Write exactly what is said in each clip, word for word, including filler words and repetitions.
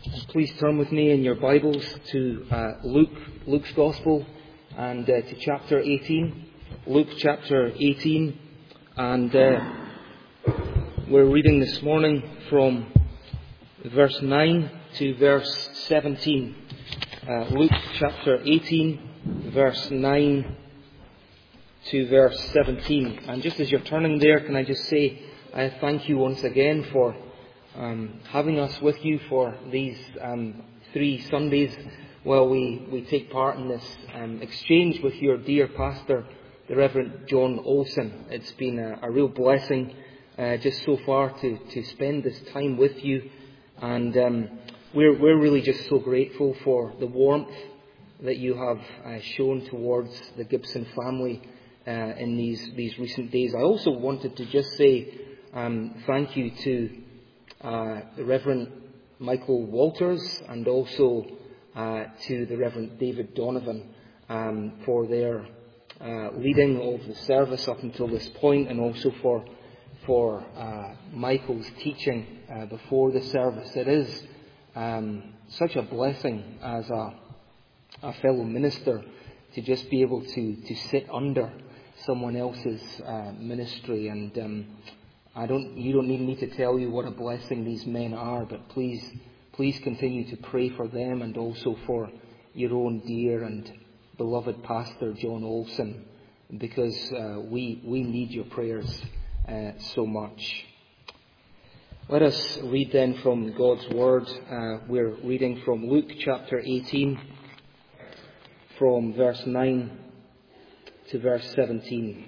Please turn with me in your Bibles to uh, Luke, Luke's Gospel, and uh, to chapter eighteen. Luke chapter eighteen, and uh, we're reading this morning from verse nine to verse seventeen. Uh, Luke chapter eighteen, verse nine to verse seventeen. And just as you're turning there, can I just say, I thank you once again for Um, having us with you for these um, three Sundays while we, we take part in this um, exchange with your dear pastor, the Reverend John Olson. It's been a, a real blessing uh, just so far to, to spend this time with you, and um, we're, we're really just so grateful for the warmth that you have uh, shown towards the Gibson family uh, in these, these recent days. I also wanted to just say um, thank you to Uh, the Reverend Michael Walters and also uh, to the Reverend David Donovan um, for their uh, leading of the service up until this point, and also for for uh, Michael's teaching uh, before the service. It is um, such a blessing as a, a fellow minister to just be able to, to sit under someone else's uh, ministry, and um, I don't, you don't need me to tell you what a blessing these men are, but please, please continue to pray for them and also for your own dear and beloved pastor, John Olson, because uh, we, we need your prayers uh, so much. Let us read then from God's Word. Uh, we're reading from Luke chapter eighteen, from verse nine to verse seventeen.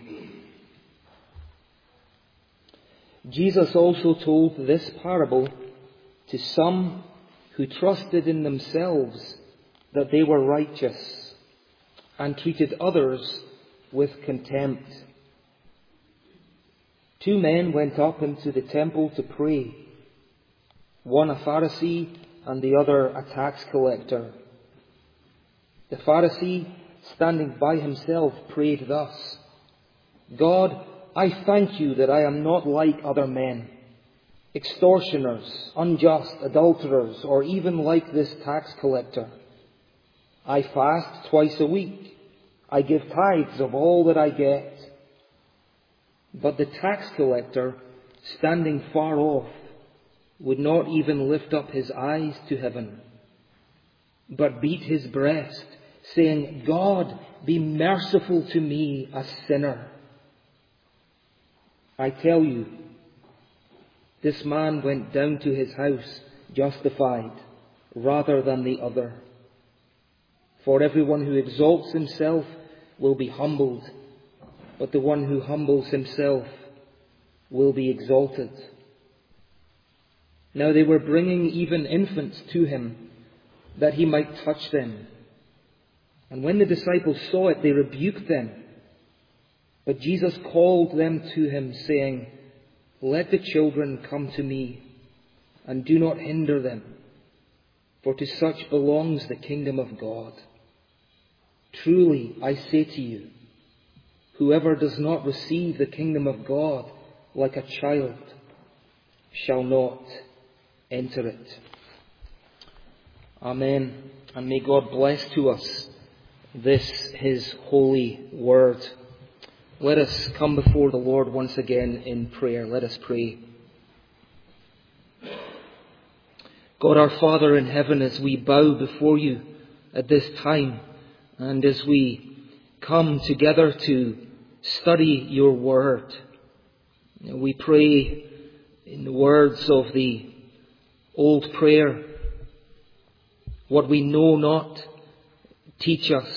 Jesus also told this parable to some who trusted in themselves that they were righteous and treated others with contempt. Two men went up into the temple to pray, one a Pharisee and the other a tax collector. The Pharisee, standing by himself, prayed thus: God, I thank you that I am not like other men, extortioners, unjust, adulterers, or even like this tax collector. I fast twice a week. I give tithes of all that I get. But the tax collector, standing far off, would not even lift up his eyes to heaven, but beat his breast, saying, God, be merciful to me, a sinner. I tell you, this man went down to his house justified rather than the other. For everyone who exalts himself will be humbled, but the one who humbles himself will be exalted. Now they were bringing even infants to him, that he might touch them. And when the disciples saw it, they rebuked them. But Jesus called them to him, saying, Let the children come to me, and do not hinder them, for to such belongs the kingdom of God. Truly, I say to you, whoever does not receive the kingdom of God like a child shall not enter it. Amen. And may God bless to us this, his holy word. Let us come before the Lord once again in prayer. Let us pray. God our Father in heaven, as we bow before you at this time, and as we come together to study your word, we pray in the words of the old prayer, what we know not, teach us.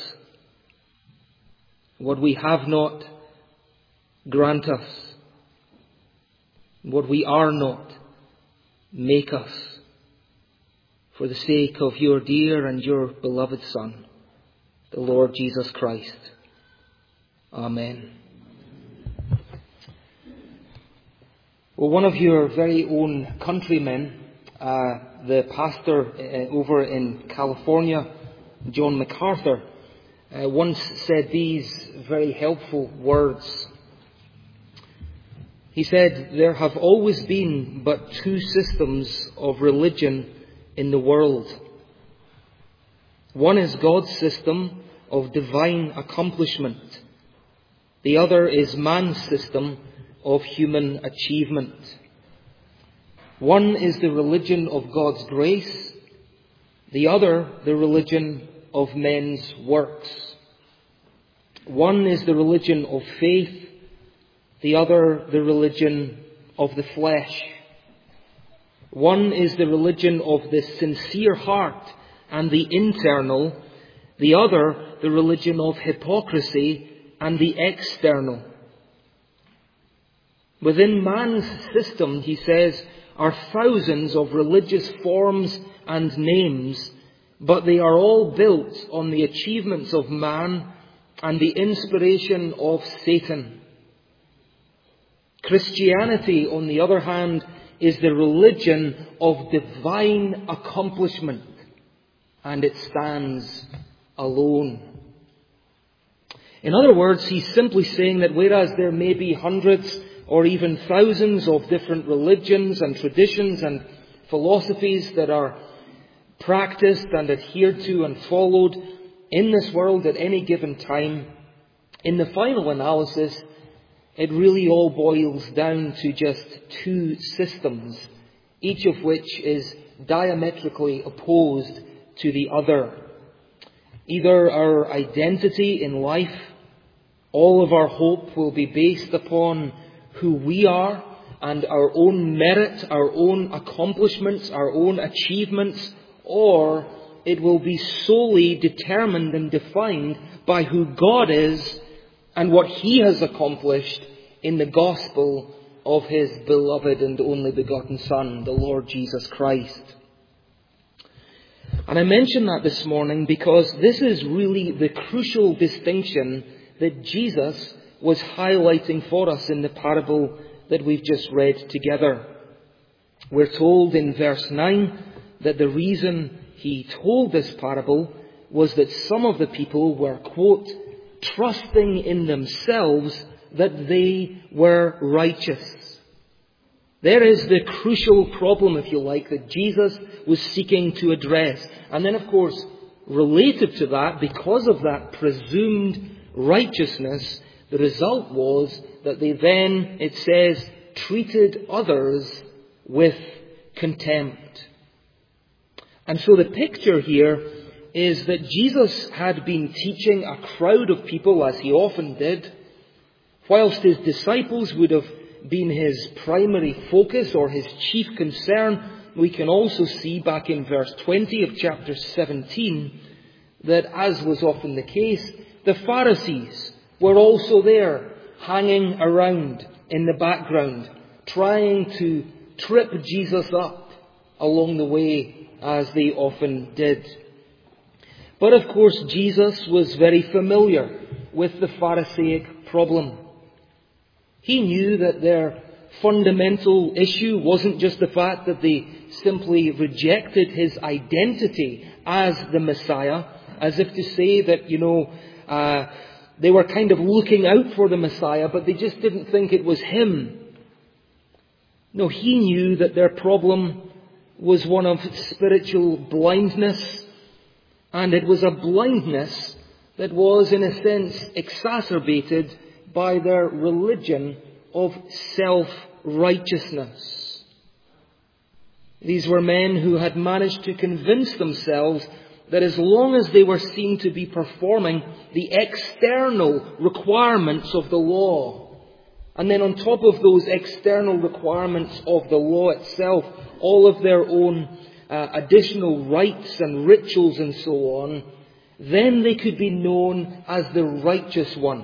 What we have not, grant us. What we are not, make us. For the sake of your dear and your beloved Son, the Lord Jesus Christ. Amen. Well, one of your very own countrymen, uh, the pastor uh, over in California, John MacArthur, uh, once said these very helpful words. He said, there have always been but two systems of religion in the world. One is God's system of divine accomplishment. The other is man's system of human achievement. One is the religion of God's grace. The other, the religion of men's works. One is the religion of faith. The other, the religion of the flesh. One is the religion of the sincere heart and the internal. The other, the religion of hypocrisy and the external. Within man's system, he says, are thousands of religious forms and names, but they are all built on the achievements of man and the inspiration of Satan. Christianity, on the other hand, is the religion of divine accomplishment, and it stands alone. In other words, he's simply saying that whereas there may be hundreds or even thousands of different religions and traditions and philosophies that are practiced and adhered to and followed in this world at any given time, in the final analysis, it really all boils down to just two systems, each of which is diametrically opposed to the other. Either our identity in life, all of our hope will be based upon who we are and our own merit, our own accomplishments, our own achievements, or it will be solely determined and defined by who God is and what He has accomplished in the gospel of His beloved and only begotten Son, the Lord Jesus Christ. And I mention that this morning because this is really the crucial distinction that Jesus was highlighting for us in the parable that we've just read together. We're told in verse nine that the reason He told this parable was that some of the people were, quote, trusting in themselves that they were righteous. There is the crucial problem, if you like, that Jesus was seeking to address. And then, of course, related to that, because of that presumed righteousness, the result was that they then, it says, treated others with contempt. And so the picture here is that Jesus had been teaching a crowd of people, as He often did, whilst His disciples would have been His primary focus or His chief concern. We can also see back in verse twenty of chapter seventeen that, as was often the case, the Pharisees were also there, hanging around in the background, trying to trip Jesus up along the way, as they often did. But of course, Jesus was very familiar with the Pharisaic problem. He knew that their fundamental issue wasn't just the fact that they simply rejected His identity as the Messiah, as if to say that, you know, uh, they were kind of looking out for the Messiah, but they just didn't think it was Him. No, He knew that their problem was one of spiritual blindness, and it was a blindness that was, in a sense, exacerbated by their religion of self-righteousness. These were men who had managed to convince themselves that as long as they were seen to be performing the external requirements of the law, and then on top of those external requirements of the law itself, all of their own uh, additional rites and rituals and so on, then they could be known as the righteous ones.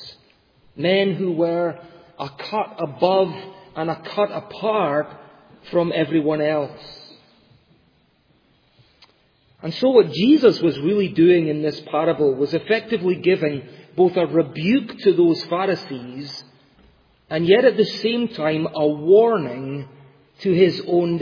Men who were a cut above and a cut apart from everyone else. And so what Jesus was really doing in this parable was effectively giving both a rebuke to those Pharisees and yet at the same time a warning to His own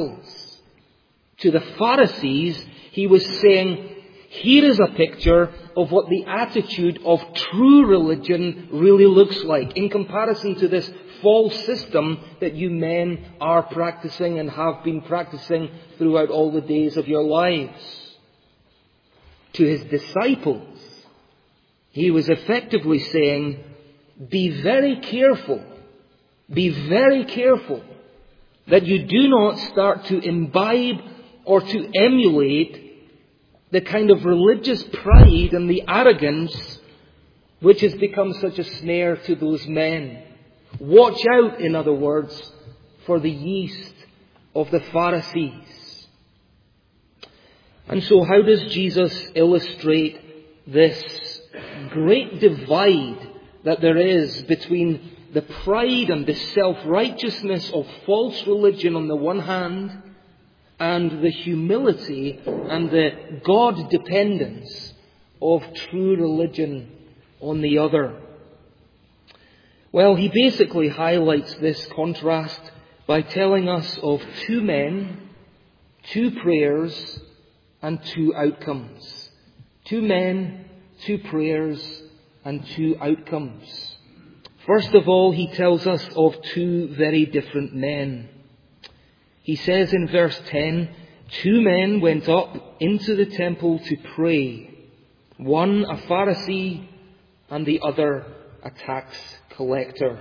disciples. To the Pharisees, He was saying, here is a picture of what the attitude of true religion really looks like in comparison to this false system that you men are practicing and have been practicing throughout all the days of your lives. To his disciples, he was effectively saying, be very careful, be very careful that you do not start to imbibe or to emulate the kind of religious pride and the arrogance which has become such a snare to those men. Watch out, in other words, for the yeast of the Pharisees. And so how does Jesus illustrate this great divide that there is between the pride and the self-righteousness of false religion on the one hand, and the humility and the God-dependence of true religion on the other? Well, he basically highlights this contrast by telling us of two men, two prayers, and two outcomes. Two men, two prayers, and two outcomes. First of all, he tells us of two very different men. He says in verse ten, two men went up into the temple to pray, one a Pharisee and the other a tax collector.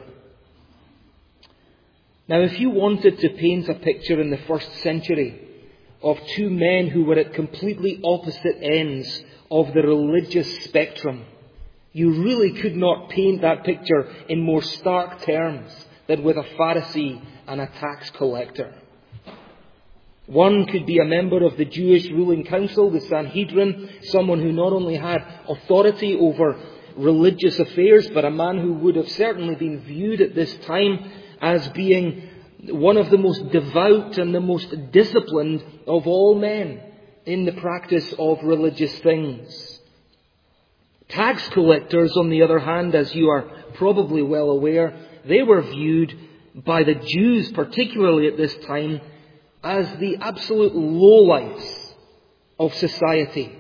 Now, if you wanted to paint a picture in the first century of two men who were at completely opposite ends of the religious spectrum, you really could not paint that picture in more stark terms than with a Pharisee and a tax collector. One could be a member of the Jewish ruling council, the Sanhedrin, someone who not only had authority over religious affairs, but a man who would have certainly been viewed at this time as being one of the most devout and the most disciplined of all men in the practice of religious things. Tax collectors, on the other hand, as you are probably well aware, they were viewed by the Jews, particularly at this time, as the absolute lowlifes of society.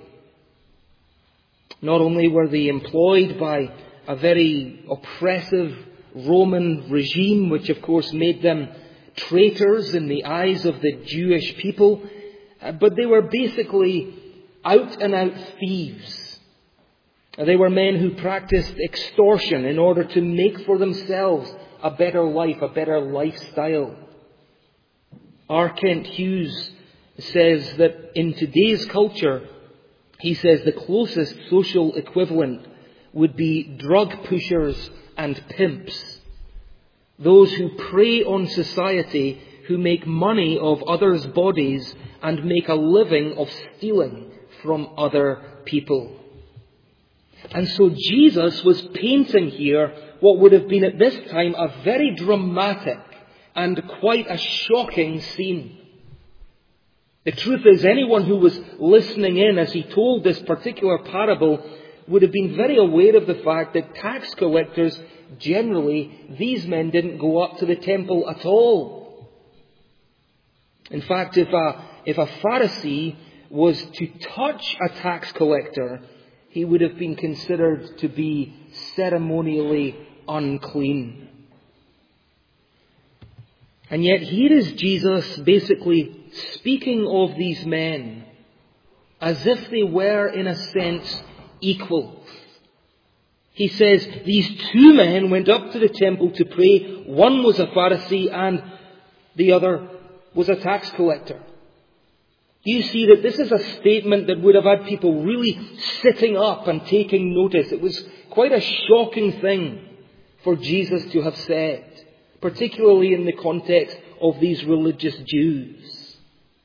Not only were they employed by a very oppressive Roman regime, which of course made them traitors in the eyes of the Jewish people, but they were basically out and out thieves. They were men who practiced extortion in order to make for themselves a better life, a better lifestyle. R. Kent Hughes says that in today's culture, he says the closest social equivalent would be drug pushers and pimps. Those who prey on society, who make money of others' bodies and make a living of stealing from other people. And so Jesus was painting here what would have been at this time a very dramatic and quite a shocking scene. The truth is, anyone who was listening in as he told this particular parable would have been very aware of the fact that tax collectors, generally, these men didn't go up to the temple at all. In fact, if a, if a Pharisee was to touch a tax collector, he would have been considered to be ceremonially unclean. And yet here is Jesus basically speaking of these men as if they were, in a sense, equals. He says these two men went up to the temple to pray. One was a Pharisee and the other was a tax collector. You see that this is a statement that would have had people really sitting up and taking notice. It was quite a shocking thing for Jesus to have said, particularly in the context of these religious Jews.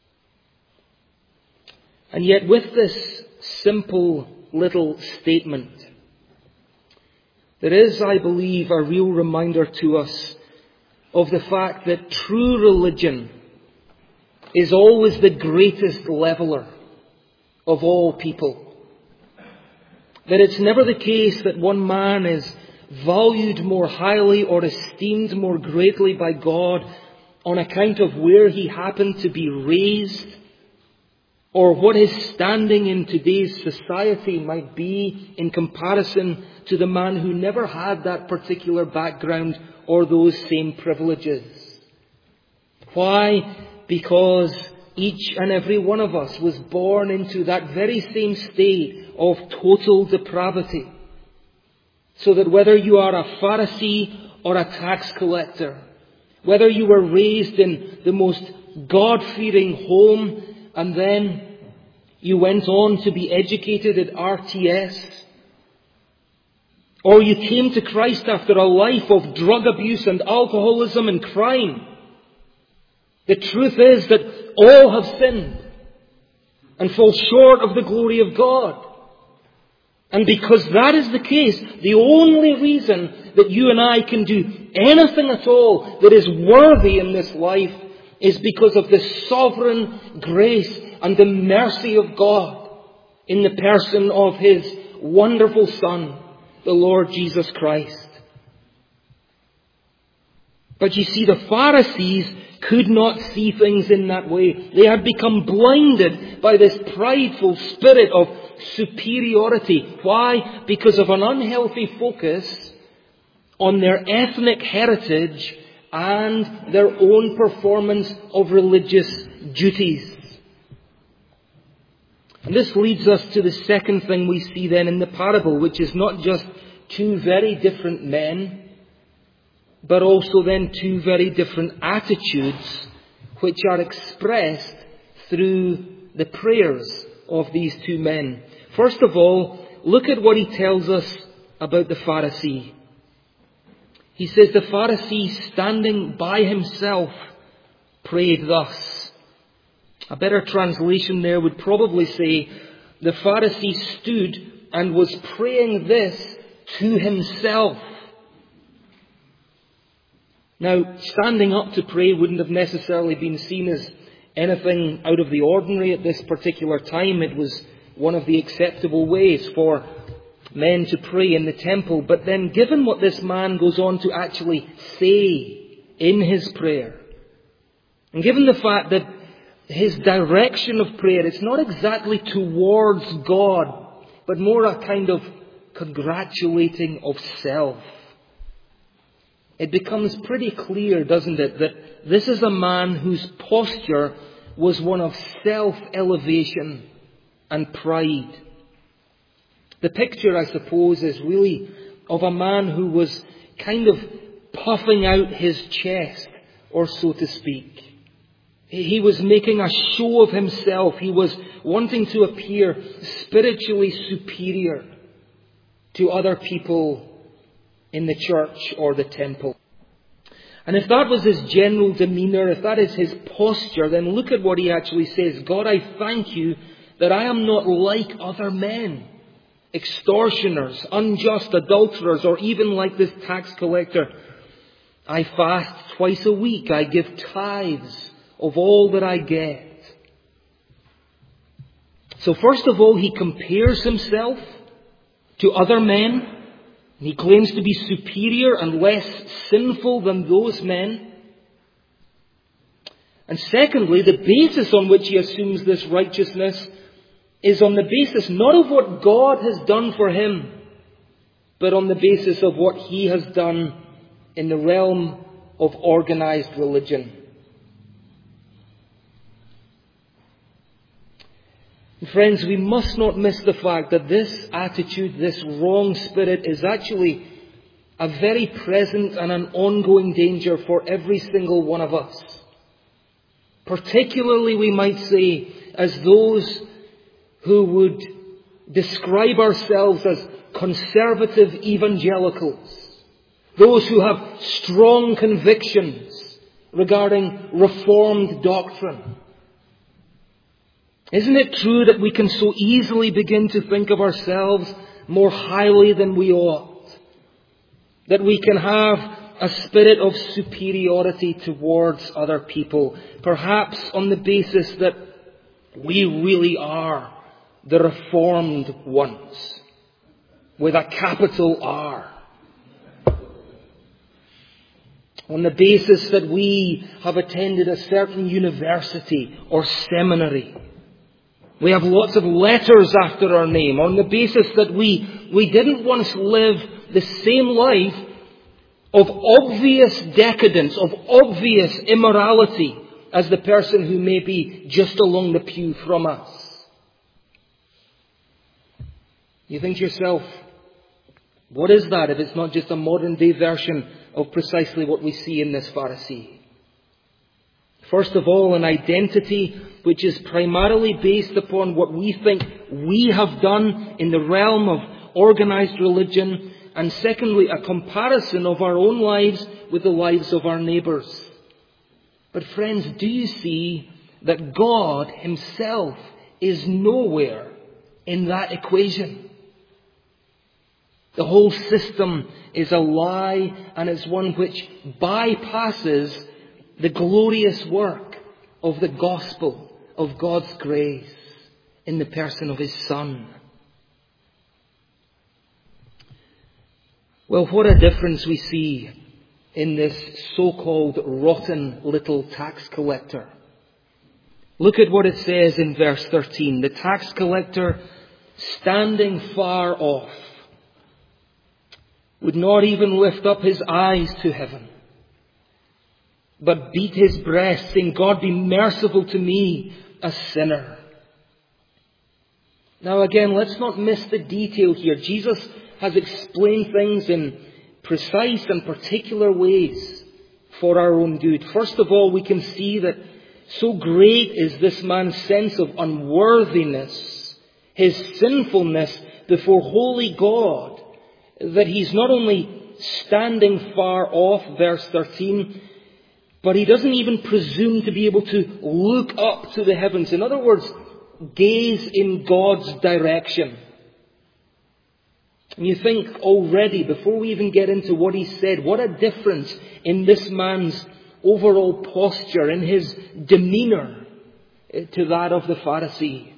And yet with this simple little statement, there is, I believe, a real reminder to us of the fact that true religion is always the greatest leveler of all people. That it's never the case that one man is valued more highly or esteemed more greatly by God on account of where he happened to be raised, or what his standing in today's society might be in comparison to the man who never had that particular background or those same privileges. Why? Because each and every one of us was born into that very same state of total depravity. So that whether you are a Pharisee or a tax collector, whether you were raised in the most God-fearing home and then you went on to be educated at R T S, or you came to Christ after a life of drug abuse and alcoholism and crime, the truth is that all have sinned and fall short of the glory of God. And because that is the case, the only reason that you and I can do anything at all that is worthy in this life is because of the sovereign grace and the mercy of God in the person of His wonderful Son, the Lord Jesus Christ. But you see, the Pharisees could not see things in that way. They had become blinded by this prideful spirit of superiority. Why? Because of an unhealthy focus on their ethnic heritage and their own performance of religious duties. And this leads us to the second thing we see then in the parable, which is not just two very different men, but also then two very different attitudes which are expressed through the prayers of these two men. First of all, look at what he tells us about the Pharisee. He says the Pharisee, standing by himself, prayed thus. A better translation there would probably say, the Pharisee stood and was praying this to himself. Now, standing up to pray wouldn't have necessarily been seen as anything out of the ordinary at this particular time. It was one of the acceptable ways for men to pray in the temple. But then, given what this man goes on to actually say in his prayer, and given the fact that his direction of prayer, it's not exactly towards God, but more a kind of congratulating of self. It becomes pretty clear, doesn't it, that this is a man whose posture was one of self-elevation and pride. The picture, I suppose, is really of a man who was kind of puffing out his chest, or so to speak. He was making a show of himself. He was wanting to appear spiritually superior to other people in the church or the temple. And if that was his general demeanour, if that is his posture, then look at what he actually says. God, I thank you that I am not like other men, extortioners, unjust adulterers, or even like this tax collector. I fast twice a week. I give tithes of all that I get. So first of all, he compares himself to other men. He claims to be superior and less sinful than those men. And secondly, the basis on which he assumes this righteousness is on the basis not of what God has done for him, but on the basis of what he has done in the realm of organized religion. Friends, we must not miss the fact that this attitude, this wrong spirit, is actually a very present and an ongoing danger for every single one of us. Particularly, we might say, as those who would describe ourselves as conservative evangelicals, those who have strong convictions regarding Reformed doctrine. Isn't it true that we can so easily begin to think of ourselves more highly than we ought? That we can have a spirit of superiority towards other people, perhaps on the basis that we really are the Reformed ones, with a capital R. On the basis that we have attended a certain university or seminary. We have lots of letters after our name on the basis that we, we didn't once live the same life of obvious decadence, of obvious immorality as the person who may be just along the pew from us. You think to yourself, what is that if it's not just a modern day version of precisely what we see in this Pharisee? First of all, an identity which is primarily based upon what we think we have done in the realm of organized religion. And secondly, a comparison of our own lives with the lives of our neighbours. But friends, do you see that God Himself is nowhere in that equation? The whole system is a lie, and it's one which bypasses the glorious work of the gospel of God's grace in the person of His Son. Well, what a difference we see in this so-called rotten little tax collector. Look at what it says in verse thirteen. The tax collector, standing far off, would not even lift up his eyes to heaven, but beat his breast, saying, God, be merciful to me, a sinner. Now again, let's not miss the detail here. Jesus has explained things in precise and particular ways for our own good. First of all, we can see that so great is this man's sense of unworthiness, his sinfulness before holy God, that he's not only standing far off, verse thirteen, but he doesn't even presume to be able to look up to the heavens. In other words, gaze in God's direction. And you think already, before we even get into what he said, what a difference in this man's overall posture, in his demeanour, to that of the Pharisee.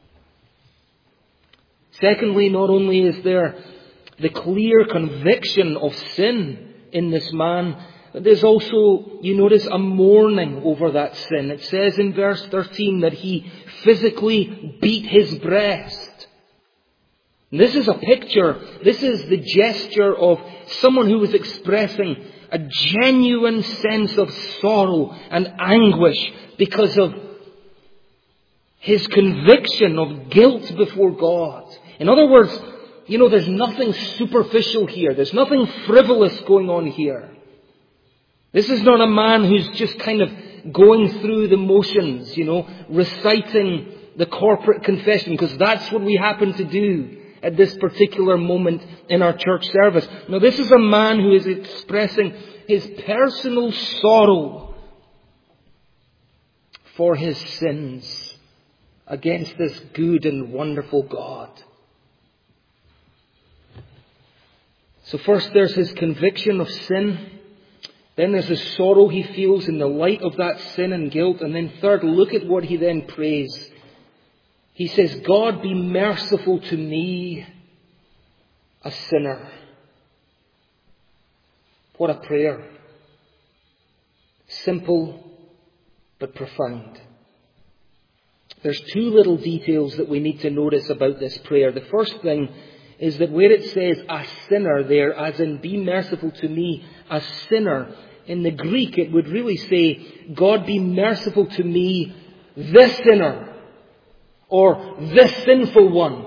Secondly, not only is there the clear conviction of sin in this man, there's also, you notice, a mourning over that sin. It says in verse thirteen that he physically beat his breast. And this is a picture, this is the gesture of someone who was expressing a genuine sense of sorrow and anguish because of his conviction of guilt before God. In other words, you know, there's nothing superficial here. There's nothing frivolous going on here. This is not a man who's just kind of going through the motions, you know, reciting the corporate confession, because that's what we happen to do at this particular moment in our church service. Now, this is a man who is expressing his personal sorrow for his sins against this good and wonderful God. So first there's his conviction of sin. Then there's the sorrow he feels in the light of that sin and guilt. And then third, look at what he then prays. He says, God, be merciful to me, a sinner. What a prayer. Simple, but profound. There's two little details that we need to notice about this prayer. The first thing is that where it says a sinner there, as in be merciful to me, a sinner, in the Greek it would really say, God, be merciful to me, the sinner. Or the sinful one.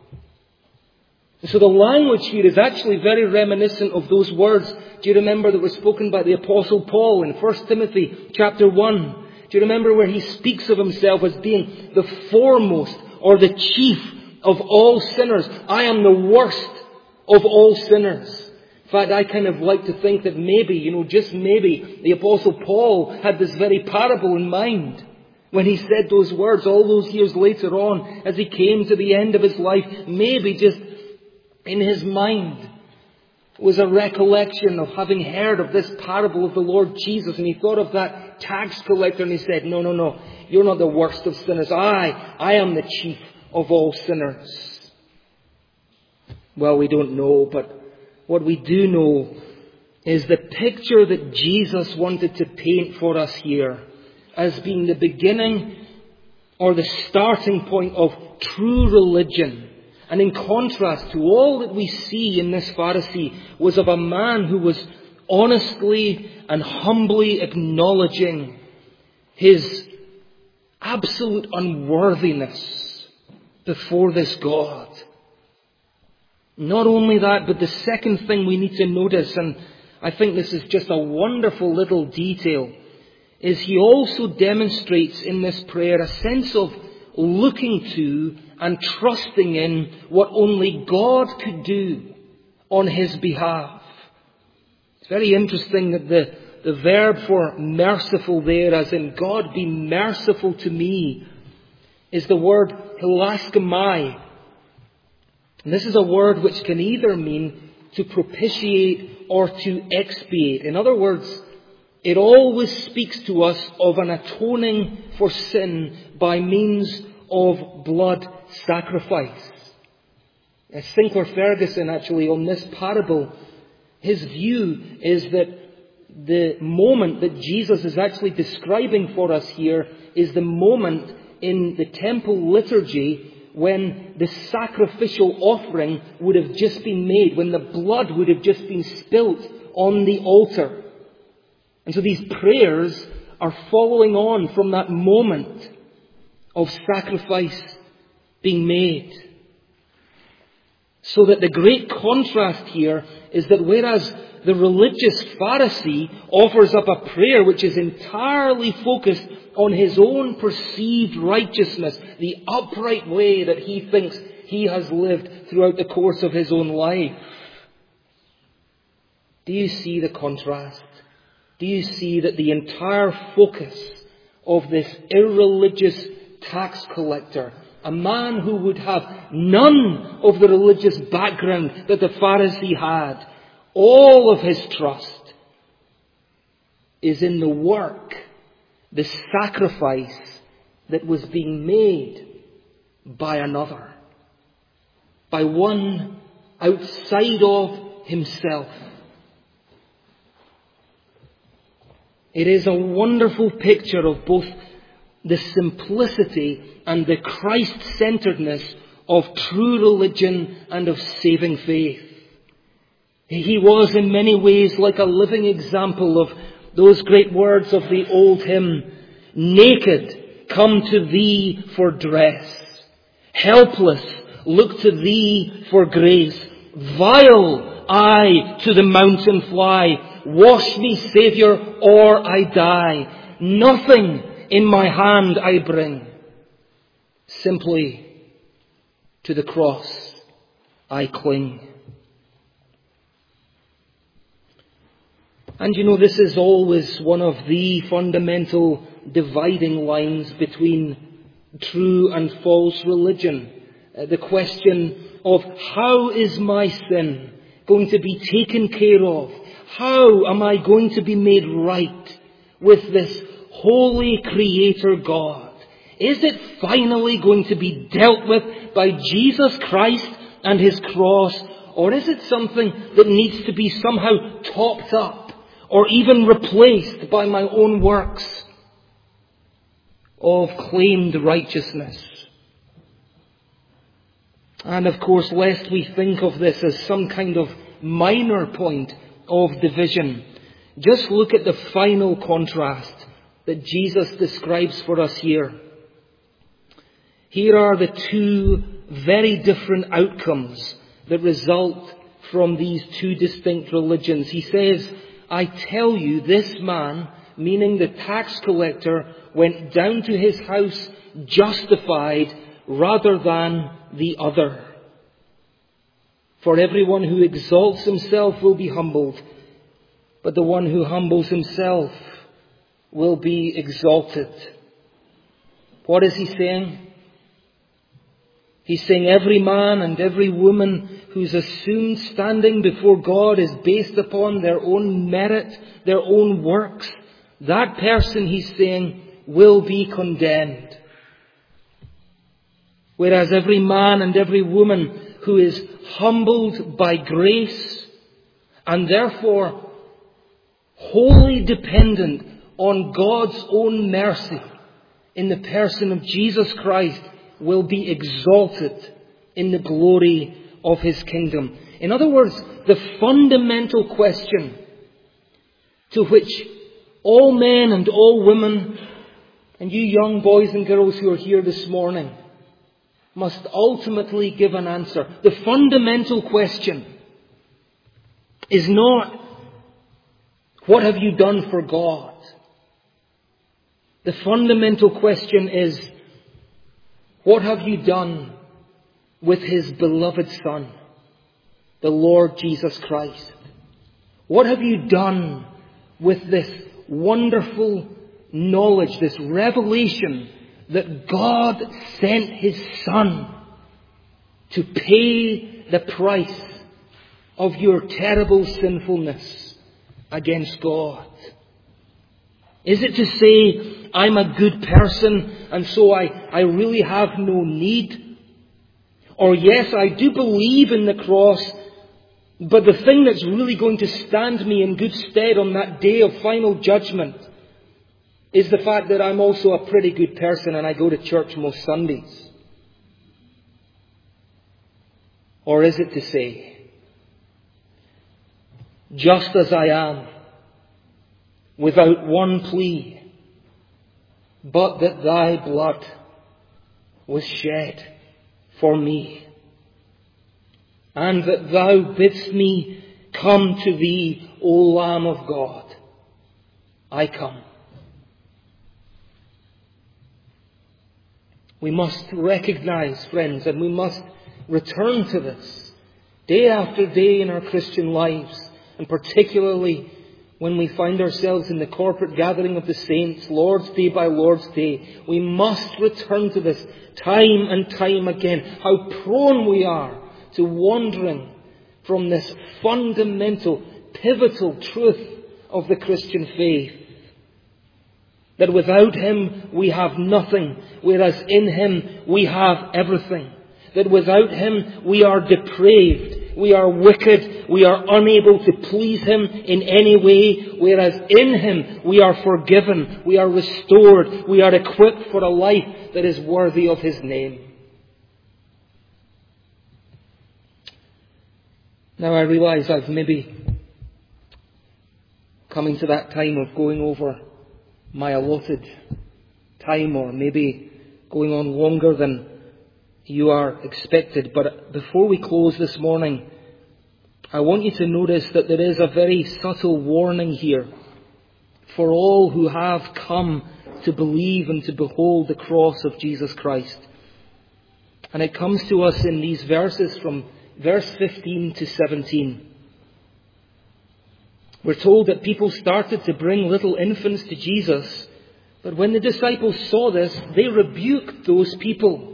So the language here is actually very reminiscent of those words, do you remember, that were spoken by the Apostle Paul in First Timothy chapter one? Do you remember where he speaks of himself as being the foremost or the chief of all sinners? I am the worst of all sinners. In fact, I kind of like to think that maybe, you know, just maybe, the Apostle Paul had this very parable in mind when he said those words all those years later on, as he came to the end of his life. Maybe just in his mind was a recollection of having heard of this parable of the Lord Jesus. And he thought of that tax collector and he said, no, no, no, you're not the worst of sinners. I, I am the chief of all sinners. Well, we don't know, but what we do know is the picture that Jesus wanted to paint for us here as being the beginning or the starting point of true religion. And in contrast to all that we see in this Pharisee was of a man who was honestly and humbly acknowledging his absolute unworthiness before this God. Not only that, but the second thing we need to notice, and I think this is just a wonderful little detail, is he also demonstrates in this prayer a sense of looking to and trusting in what only God could do on his behalf. It's very interesting that the, the verb for merciful there, as in God be merciful to me, is the word hilaskamai. And this is a word which can either mean to propitiate or to expiate. In other words, it always speaks to us of an atoning for sin by means of blood sacrifice. As Sinclair Ferguson actually on this parable, his view is that the moment that Jesus is actually describing for us here is the moment in the temple liturgy when the sacrificial offering would have just been made, when the blood would have just been spilt on the altar. And so these prayers are following on from that moment of sacrifice being made. So that the great contrast here is that whereas the religious Pharisee offers up a prayer which is entirely focused on his own perceived righteousness, the upright way that he thinks he has lived throughout the course of his own life. Do you see the contrast? Do you see that the entire focus of this irreligious tax collector, a man who would have none of the religious background that the Pharisee had, all of his trust is in the work, the sacrifice that was being made by another, by one outside of himself. It is a wonderful picture of both the simplicity and the Christ-centeredness of true religion and of saving faith. He was in many ways like a living example of those great words of the old hymn, naked, come to thee for dress. Helpless, look to thee for grace. Vile, I to the mountain fly. Wash me, Saviour, or I die. Nothing in my hand I bring. Simply to the cross I cling. And you know, this is always one of the fundamental dividing lines between true and false religion. Uh, the question of how is my sin going to be taken care of? How am I going to be made right with this holy Creator God? Is it finally going to be dealt with by Jesus Christ and His cross? Or is it something that needs to be somehow topped up or even replaced by my own works of claimed righteousness? And of course, lest we think of this as some kind of minor point of division, just look at the final contrast that Jesus describes for us here. Here are the two very different outcomes that result from these two distinct religions. He says, I tell you, this man, meaning the tax collector, went down to his house justified rather than the other. For everyone who exalts himself will be humbled, but the one who humbles himself will be exalted. What is he saying? He's saying every man and every woman whose assumed standing before God is based upon their own merit, their own works, that person, he's saying, will be condemned. Whereas every man and every woman who is humbled by grace and therefore wholly dependent on God's own mercy in the person of Jesus Christ will be exalted in the glory of His kingdom. In other words, the fundamental question to which all men and all women, and you young boys and girls who are here this morning, must ultimately give an answer. The fundamental question is not, what have you done for God? The fundamental question is, what have you done with His beloved Son, the Lord Jesus Christ? What have you done with this wonderful knowledge, this revelation that God sent His Son to pay the price of your terrible sinfulness against God? Is it to say, I'm a good person and so I, I really have no need? Or yes, I do believe in the cross, but the thing that's really going to stand me in good stead on that day of final judgment is the fact that I'm also a pretty good person and I go to church most Sundays? Or is it to say, just as I am, without one plea, but that Thy blood was shed for me, and that Thou bidst me come to Thee, O Lamb of God, I come. We must recognize, friends, and we must return to this day after day in our Christian lives, and particularly when we find ourselves in the corporate gathering of the saints, Lord's Day by Lord's Day. We must return to this time and time again. How prone we are to wandering from this fundamental, pivotal truth of the Christian faith. That without Him we have nothing, whereas in Him we have everything. That without Him we are depraved. We are wicked. We are unable to please Him in any way. Whereas in Him we are forgiven. We are restored. We are equipped for a life that is worthy of His name. Now I realize I've maybe coming to that time of going over my allotted time, or maybe going on longer than you are expected. But before we close this morning, I want you to notice that there is a very subtle warning here for all who have come to believe and to behold the cross of Jesus Christ. And it comes to us in these verses from verse fifteen to seventeen. We're told that people started to bring little infants to Jesus, but when the disciples saw this, they rebuked those people.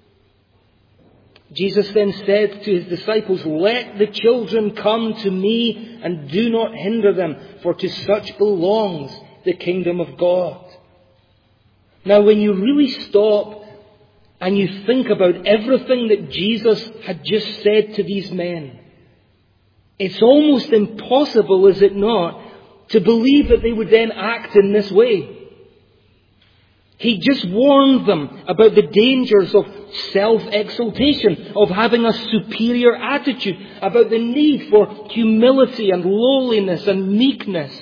Jesus then said to His disciples, "Let the children come to me and do not hinder them, for to such belongs the kingdom of God." Now, when you really stop and you think about everything that Jesus had just said to these men, it's almost impossible, is it not, to believe that they would then act in this way. He just warned them about the dangers of self-exaltation, of having a superior attitude, about the need for humility and lowliness and meekness.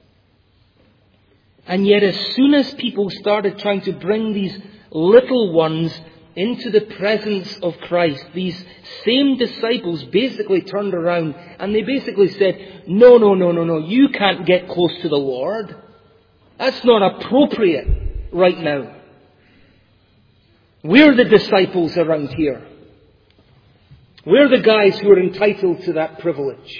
And yet as soon as people started trying to bring these little ones into the presence of Christ, these same disciples basically turned around and they basically said, no, no, no, no, no, you can't get close to the Lord. That's not appropriate right now. We're the disciples around here. We're the guys who are entitled to that privilege.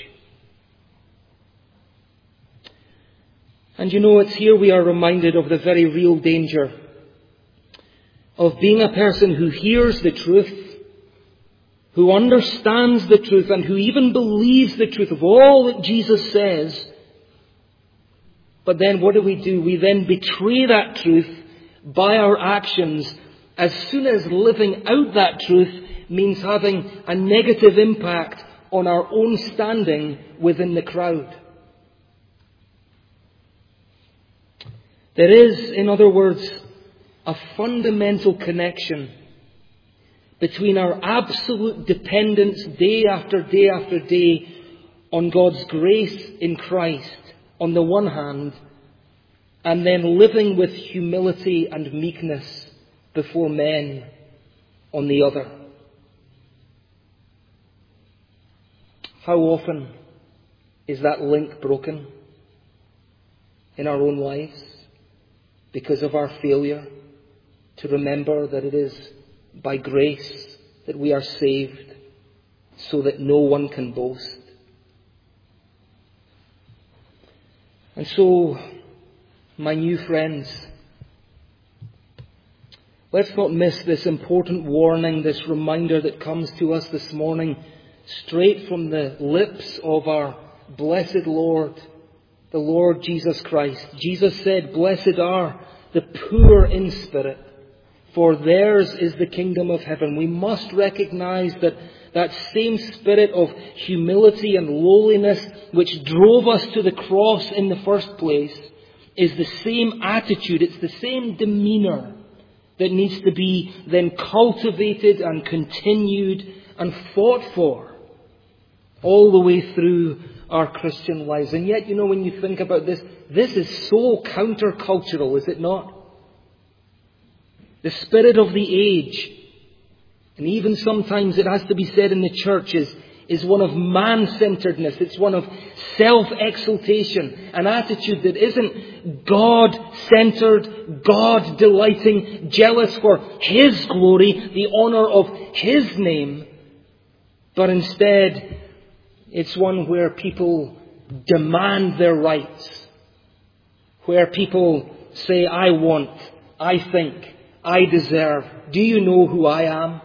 And you know, it's here we are reminded of the very real danger of being a person who hears the truth, who understands the truth, and who even believes the truth of all that Jesus says. But then what do we do? We then betray that truth by our actions as soon as living out that truth means having a negative impact on our own standing within the crowd. There is, in other words, a fundamental connection between our absolute dependence day after day after day on God's grace in Christ on the one hand, and then living with humility and meekness before men on the other. How often is that link broken in our own lives because of our failure to remember that it is by grace that we are saved, so that no one can boast? And so, my new friends, let's not miss this important warning, this reminder that comes to us this morning straight from the lips of our blessed Lord, the Lord Jesus Christ. Jesus said, "Blessed are the poor in spirit, for theirs is the kingdom of heaven." We must recognize that that same spirit of humility and lowliness which drove us to the cross in the first place is the same attitude, it's the same demeanour that needs to be then cultivated and continued and fought for all the way through our Christian lives. And yet, you know, when you think about this, this is so countercultural, is it not? The spirit of the age, and even sometimes it has to be said in the church, is, is one of man-centeredness. It's one of self-exaltation, an attitude that isn't God-centered, God-delighting, jealous for His glory, the honour of His name, but instead it's one where people demand their rights, where people say, "I want, I think, I deserve. Do you know who I am?"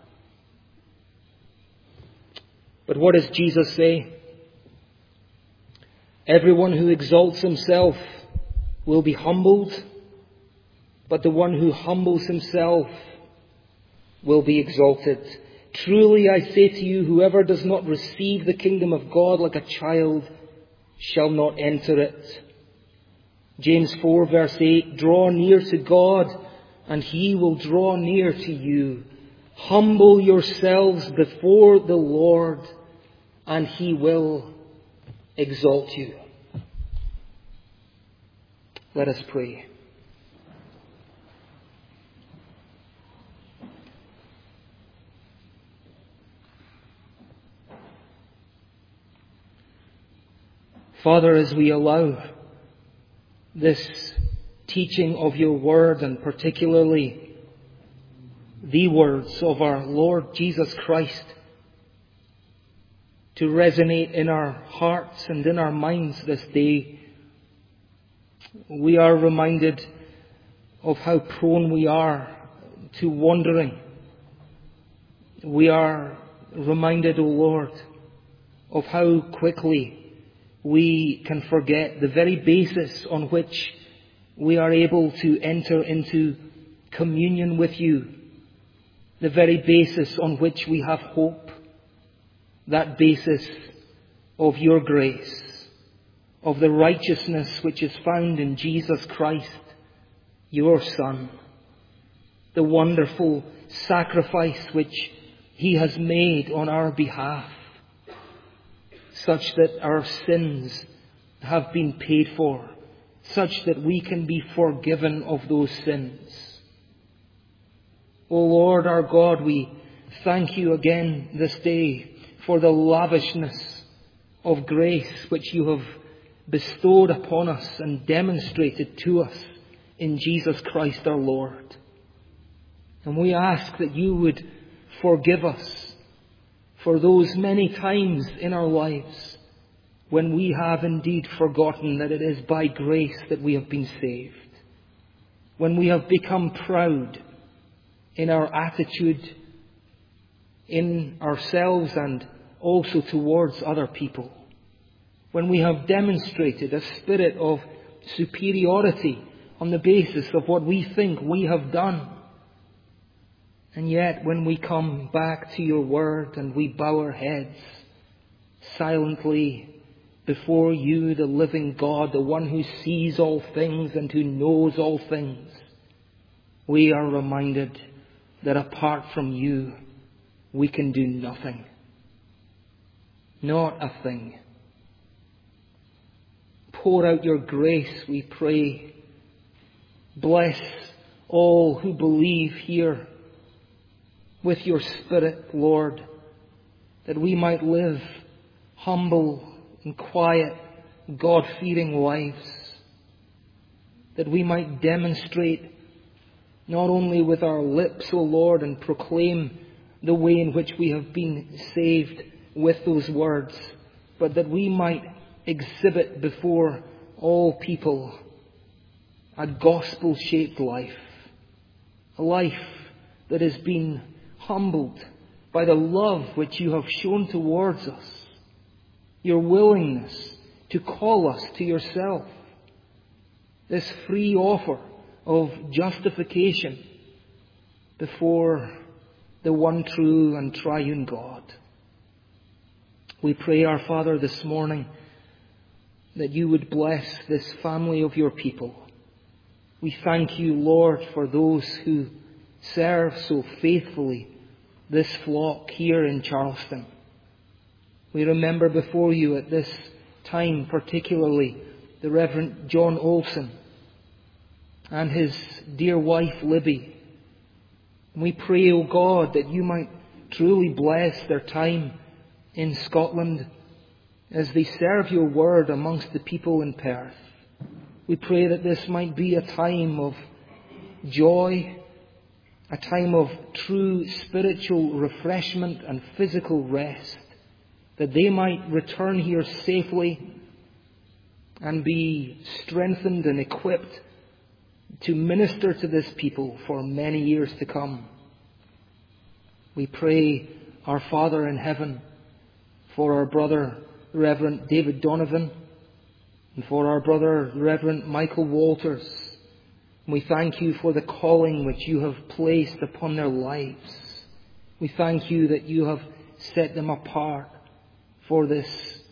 But what does Jesus say? Everyone who exalts himself will be humbled, but the one who humbles himself will be exalted. Truly I say to you, whoever does not receive the kingdom of God like a child shall not enter it. James four verse eight, draw near to God, and He will draw near to you. Humble yourselves before the Lord, and He will exalt you. Let us pray. Father, as we allow this teaching of your word, and particularly the words of our Lord Jesus Christ, to resonate in our hearts and in our minds this day, we are reminded of how prone we are to wandering. We are reminded, O Lord, of how quickly we can forget the very basis on which we are able to enter into communion with you, the very basis on which we have hope, that basis of your grace, of the righteousness which is found in Jesus Christ, your Son, the wonderful sacrifice which He has made on our behalf, such that our sins have been paid for, such that we can be forgiven of those sins. O Lord our God, we thank you again this day for the lavishness of grace which you have bestowed upon us and demonstrated to us in Jesus Christ our Lord. And we ask that you would forgive us for those many times in our lives when we have indeed forgotten that it is by grace that we have been saved. When we have become proud in our attitude in ourselves and also towards other people. When we have demonstrated a spirit of superiority on the basis of what we think we have done. And yet, when we come back to your word and we bow our heads silently before you, the living God, the one who sees all things and who knows all things, we are reminded that apart from you, we can do nothing. Not a thing. Pour out your grace, we pray. Bless all who believe here with your Spirit, Lord, that we might live humble and quiet, God-fearing lives, that we might demonstrate not only with our lips, O Lord, and proclaim the way in which we have been saved with those words, but that we might exhibit before all people a gospel-shaped life, a life that has been humbled by the love which you have shown towards us, your willingness to call us to yourself, this free offer of justification before the one true and triune God. We pray, our Father, this morning that you would bless this family of your people. We thank you, Lord, for those who serve so faithfully this flock here in Charleston. We remember before you at this time particularly the Reverend John Olson and his dear wife Libby. We pray, O God, that you might truly bless their time in Scotland as they serve your word amongst the people in Perth. We pray that this might be a time of joy, a time of true spiritual refreshment and physical rest, that they might return here safely and be strengthened and equipped to minister to this people for many years to come. We pray, our Father in heaven, for our brother, Reverend David Donovan, and for our brother, Reverend Michael Walters. We thank you for the calling which you have placed upon their lives. We thank you that you have set them apart for this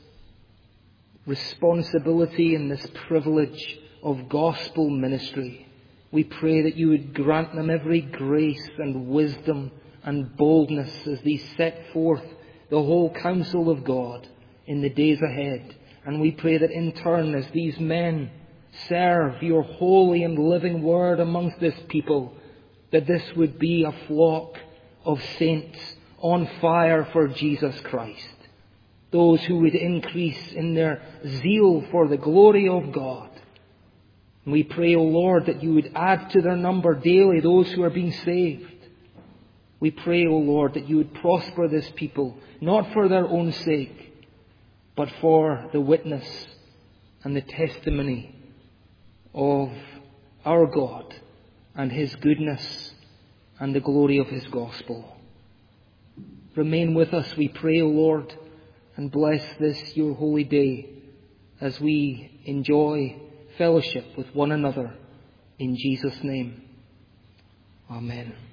responsibility and this privilege of gospel ministry. We pray that you would grant them every grace and wisdom and boldness as they set forth the whole counsel of God in the days ahead. And we pray that in turn, as these men serve your holy and living word amongst this people, that this would be a flock of saints on fire for Jesus Christ. Those who would increase in their zeal for the glory of God. And we pray, O Lord, that you would add to their number daily those who are being saved. We pray, O Lord, that you would prosper this people, not for their own sake, but for the witness and the testimony of our God and his goodness and the glory of his gospel. Remain with us, we pray, O Lord, and bless this your holy day as we enjoy fellowship with one another. In Jesus' name, amen.